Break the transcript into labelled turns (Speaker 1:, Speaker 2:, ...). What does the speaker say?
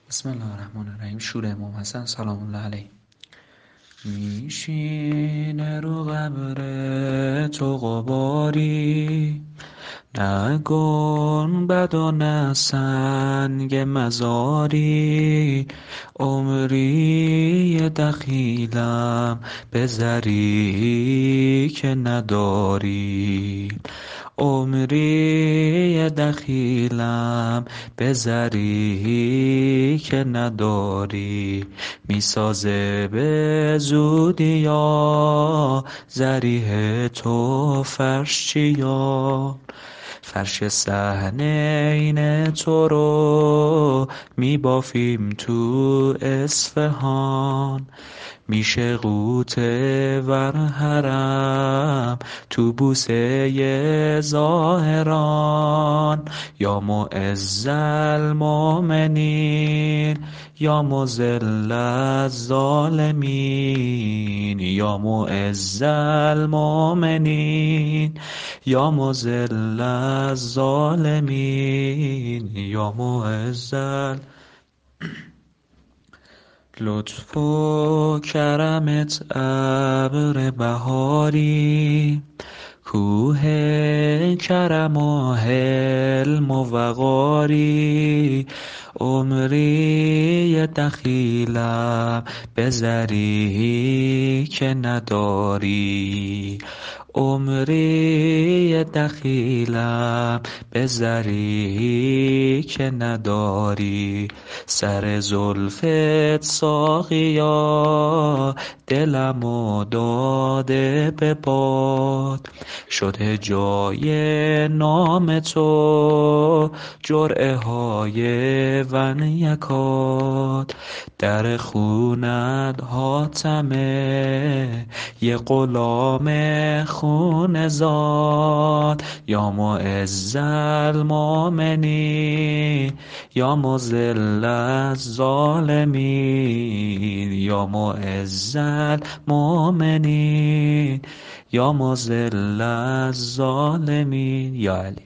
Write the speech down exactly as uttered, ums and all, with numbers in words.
Speaker 1: بسم الله الرحمن الرحیم. شور امام حسن سلام الله علیه میشینه رو قبر تو غباری، نه گنبد و نه سنگ مزاری. عمری دخیلم به زری که نداری، عمری دخیلم به زری که نداری. میسازه به زودی یا زریح تو فرش چیا، فرش صحنه این تو رو میبافیم تو اصفهان. میشه قوطه ور حرم تو بوسه ظاهران. یا معز المؤمنین یا مذل الظالمین، یا معز المؤمنین یا مذل الظالمین، یا معز ال- لطف و کرمت ابر بهاری، کوه کرم و حلم و وقاری. عمری دخیلم به زری که نداری، عمری دخیلم به زری که نداری. سر زلفت ساقیا دلمو داده به باد، شده جای نام تو جرعه های ون یکات. در خونت حاتمه یه غلام خون زاد. یا معز المؤمنین یا مذل الظالمین، یا معز المؤمنین یا مذل الظالمین. یا علی.